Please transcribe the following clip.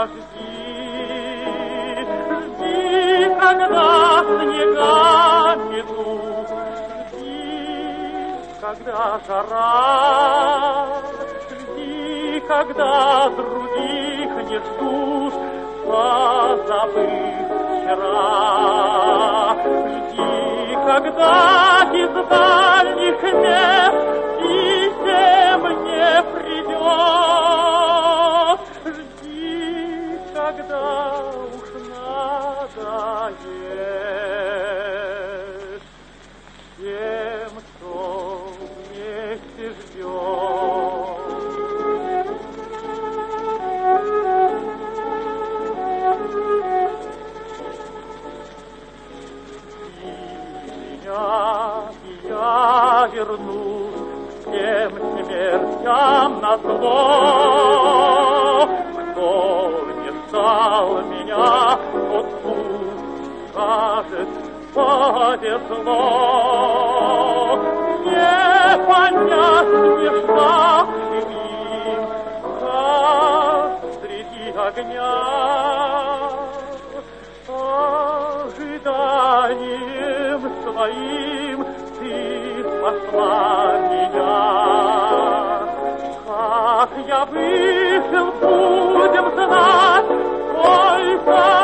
жди, когда снега метут, жди, когда жара, жди, когда других не ждут, позабыв вчера. Жди, когда из дальних мест писем не придет. Жди, когда уж надоест тем, кто вместе ждет. И я вернусь всем смертям назло. Кто не стал меня, тот пусть скажет, повезло. Не понять смешна им, как среди огня. Ожиданием своим ты спасла меня. Как я выжил, будем знать, сколько